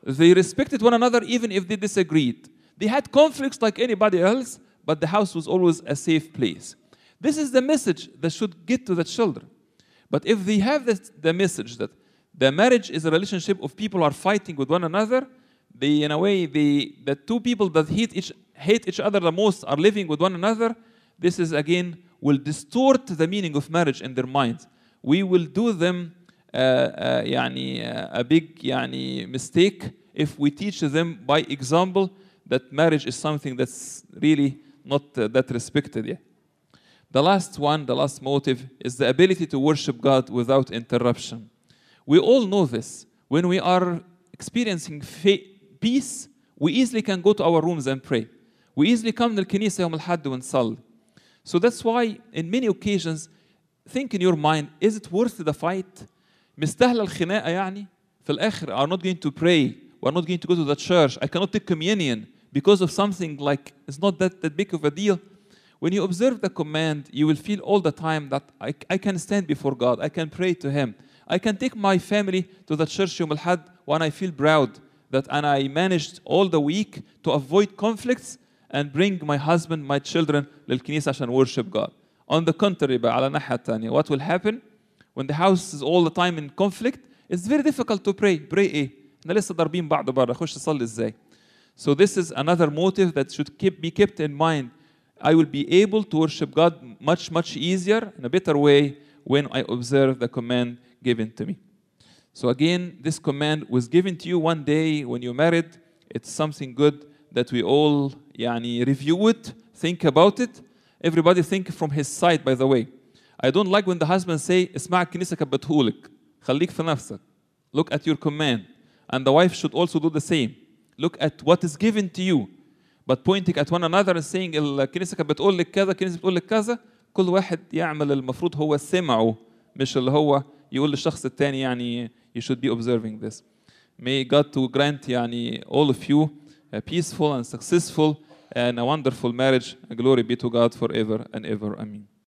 They respected one another even if they disagreed. They had conflicts like anybody else, but the house was always a safe place. This is the message that should get to the children. But if they have this, the message that the marriage is a relationship of people who are fighting with one another, they, in a way, they, the two people that hate each, hate each other the most are living with one another, this is again will distort the meaning of marriage in their minds. We will do them uh, uh, يعني, uh, a big يعني, mistake if we teach them by example that marriage is something that's really not uh, that respected yet. The last one, the last motive, is the ability to worship God without interruption. We all know this. When we are experiencing peace, we easily can go to our rooms and pray. We easily come للكنيسة يوم الحد ونصلي. So that's why in many occasions, think in your mind, is it worth the fight? مستاهلة الخناقة يعني؟ في الآخر, are not going to pray. We are not going to go to the church. I cannot take communion because of something like, it's not that, that big of a deal. When you observe the command, you will feel all the time that I, I can stand before God. I can pray to Him. I can take my family to the church يوم الحد when I feel proud that and I managed all the week to avoid conflicts and bring my husband, my children للكنيسة عشان worship God. On the contrary, بقى على الناحية الثانية, what will happen when the house is all the time in conflict? It's very difficult to pray. Pray إيه؟ إحنا لسه ضاربين بعض برا. أخش أصلي إزاي? So this is another motive that should keep, be kept in mind. I will be able to worship God much, much easier in a better way when I observe the command given to me. So again, this command was given to you one day when you're married. It's something good that we all يعني, review it, think about it. Everybody think from his side, by the way. I don't like when the husband say, اسمع الكنيسة كبتهولك. خليك في نفسك. Look at your command. And the wife should also do the same. Look at what is given to you. But pointing at one another and saying الكنيسة كانت بتقول لك كذا، الكنيسة بتقول لك كذا، كل واحد يعمل المفروض هو سمعه مش اللي هو يقول للشخص الثاني يعني you should be observing this. May God to grant يعني all of you a peaceful and successful and a wonderful marriage. Glory be to God forever and ever. Amen.